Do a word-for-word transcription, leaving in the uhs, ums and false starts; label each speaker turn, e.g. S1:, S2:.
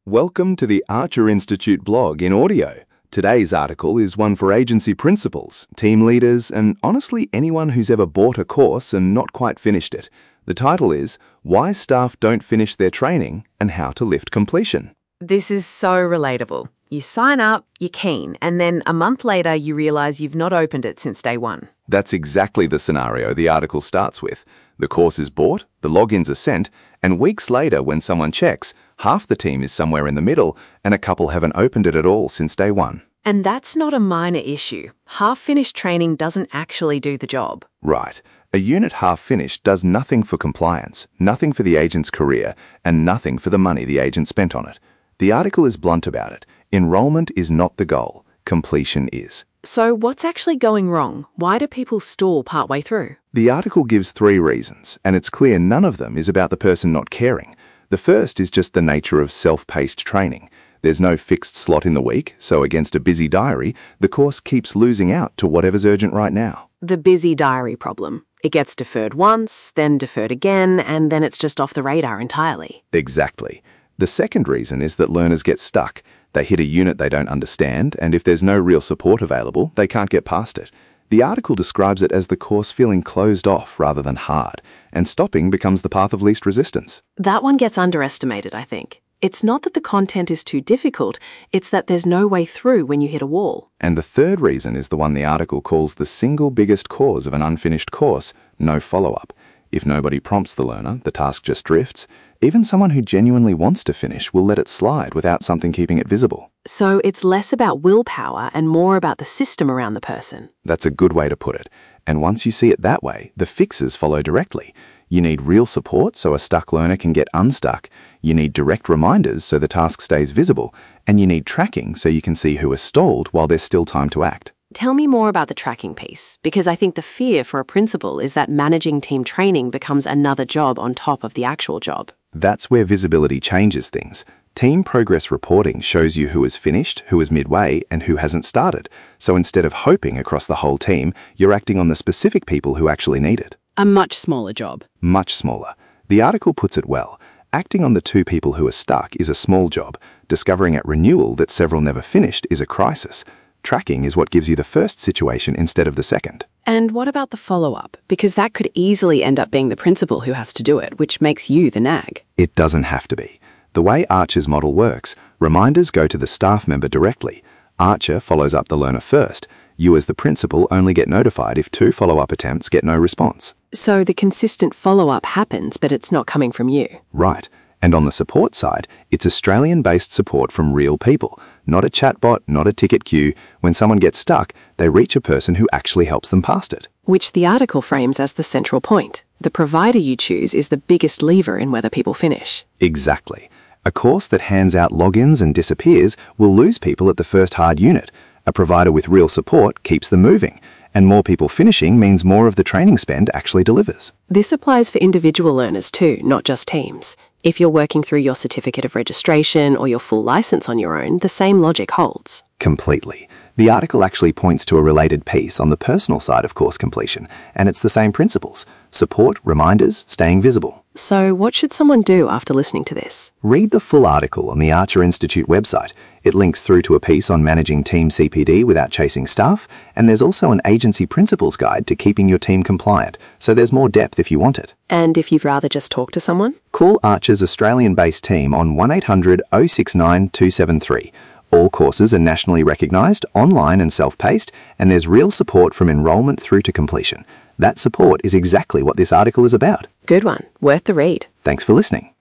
S1: Welcome to the Archer Institute blog in audio. Today's article is one for agency principals, team leaders, and honestly anyone who's ever bought a course and not quite finished it. The title is Why Staff Don't Finish Their Training and How to Lift Completion.
S2: This is so relatable. You sign up, you're keen, and then a month later you realise you've not opened it since day one.
S1: That's exactly the scenario the article starts with. The course is bought, the logins are sent, and weeks later when someone checks, half the team is somewhere in the middle and a couple haven't opened it at all since day one.
S2: And that's not a minor issue. Half-finished training doesn't actually do the job.
S1: Right. A unit half-finished does nothing for compliance, nothing for the agent's career, and nothing for the money the agent spent on it. The article is blunt about it. Enrollment is not the goal. Completion is.
S2: So what's actually going wrong? Why do people stall partway through?
S1: The article gives three reasons, and it's clear none of them is about the person not caring. The first is just the nature of self-paced training. There's no fixed slot in the week, so against a busy diary, the course keeps losing out to whatever's urgent right now.
S2: The busy diary problem. It gets deferred once, then deferred again, and then it's just off the radar entirely.
S1: Exactly. The second reason is that learners get stuck. They hit a unit they don't understand, and if there's no real support available, they can't get past it. The article describes it as the course feeling closed off rather than hard, and stopping becomes the path of least resistance.
S2: That one gets underestimated, I think. It's not that the content is too difficult, it's that there's no way through when you hit a wall.
S1: And the third reason is the one the article calls the single biggest cause of an unfinished course: no follow-up. If nobody prompts the learner, the task just drifts. Even someone who genuinely wants to finish will let it slide without something keeping it visible.
S2: So it's less about willpower and more about the system around the person.
S1: That's a good way to put it. And once you see it that way, the fixes follow directly. You need real support so a stuck learner can get unstuck. You need direct reminders so the task stays visible. And you need tracking so you can see who has stalled while there's still time to act.
S2: Tell me more about the tracking piece, because I think the fear for a principal is that managing team training becomes another job on top of the actual job.
S1: That's where visibility changes things. Team progress reporting shows you who is finished, who is midway, and who hasn't started. So instead of hoping across the whole team, you're acting on the specific people who actually need it.
S2: A much smaller job.
S1: Much smaller. The article puts it well. Acting on the two people who are stuck is a small job. Discovering at renewal that several never finished is a crisis. Tracking is what gives you the first situation instead of the second.
S2: And what about the follow-up? Because that could easily end up being the principal who has to do it, which makes you the nag.
S1: It doesn't have to be. The way Archer's model works, reminders go to the staff member directly. Archer follows up the learner first. You as the principal only get notified if two follow-up attempts get no response.
S2: So the consistent follow-up happens, but it's not coming from you.
S1: Right. And on the support side, it's Australian-based support from real people. Not a chatbot, not a ticket queue. When someone gets stuck, they reach a person who actually helps them past it.
S2: Which the article frames as the central point. The provider you choose is the biggest lever in whether people finish.
S1: Exactly. A course that hands out logins and disappears will lose people at the first hard unit. A provider with real support keeps them moving. And more people finishing means more of the training spend actually delivers.
S2: This applies for individual learners too, not just teams. If you're working through your certificate of registration or your full license on your own, the same logic holds.
S1: Completely. The article actually points to a related piece on the personal side of course completion, and it's the same principles: support, reminders, staying visible.
S2: So what should someone do after listening to this?
S1: Read the full article on the Archer Institute website. It links through to a piece on managing team C P D without chasing staff, and there's also an agency principles guide to keeping your team compliant, so there's more depth if you want it.
S2: And if you'd rather just talk to someone?
S1: Call Archer's Australian-based team on one eight hundred oh six nine two seven three. All courses are nationally recognised, online and self-paced, and there's real support from enrolment through to completion. That support is exactly what this article is about.
S2: Good one. Worth the read.
S1: Thanks for listening.